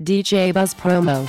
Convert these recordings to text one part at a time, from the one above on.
DJ Buzz Promo.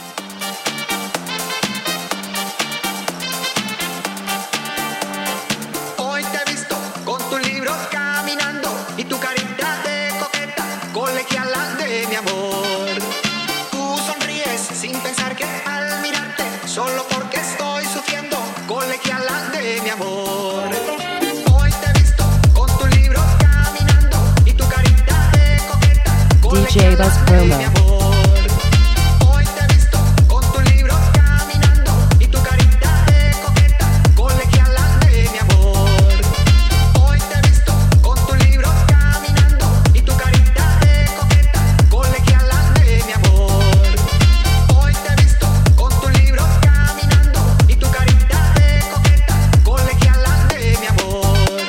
Hoy te he visto con tu libro caminando y tu carita de coqueta, colegiala de mi amor. Tú sonríes sin pensar que al mirarte, solo porque estoy sufriendo, colegiala de mi amor. Hoy te he visto con tu libro caminando y tu carita de coqueta, DJ Buzz colegiala de Promo. mi amor. Hoy te he visto con tu libro caminando y tu carita de coqueta, colegiala de mi amor. Hoy te he visto con tu libro caminando y tu carita de coqueta, colegiala de mi amor. Hoy te he visto con tu libro caminando y tu carita de coqueta, colegiala de mi amor.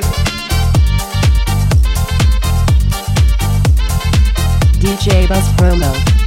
DJ Buzz Promo.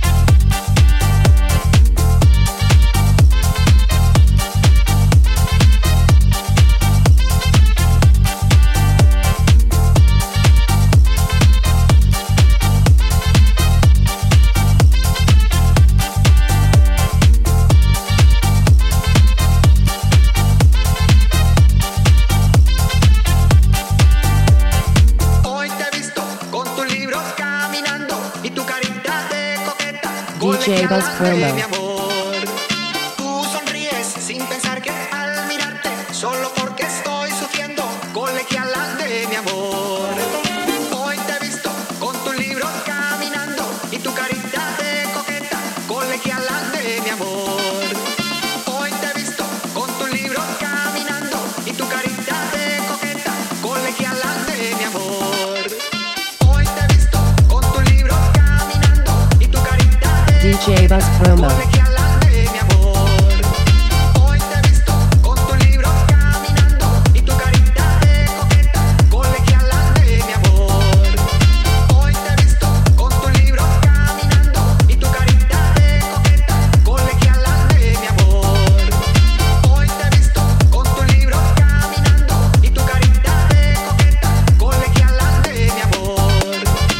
Hoy te he visto con tu libro caminando y tu carita de coqueta, DJ Buzz colegiala de mi Promo. amor. Tú sonríes sin pensar que al mirarte, solo porque estoy sufriendo, colegiala de mi amor. Hoy te he visto con tu libro caminando y tu carita de coqueta, colegiala de mi amor. Hoy te he visto con tu libro caminando y tu carita de coqueta, colegiala de mi amor. Hoy te he visto con tu libro caminando y tu carita de DJ Buzz Promo. colegiala de mi amor. Hoy te he visto con tu libro caminando y tu carita de coqueta, colegiala de mi amor. Hoy te he visto con tu libro caminando y tu carita de coqueta, colegiala de mi amor. Hoy te he visto con tu libro caminando y tu carita de coqueta, colegiala de mi amor.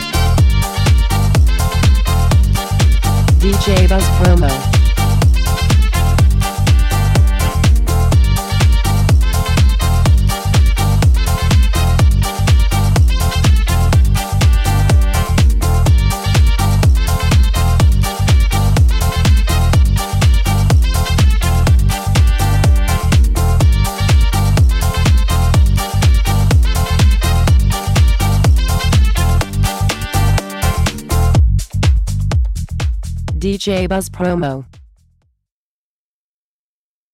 DJ Buzz Promo. DJ Buzz Promo.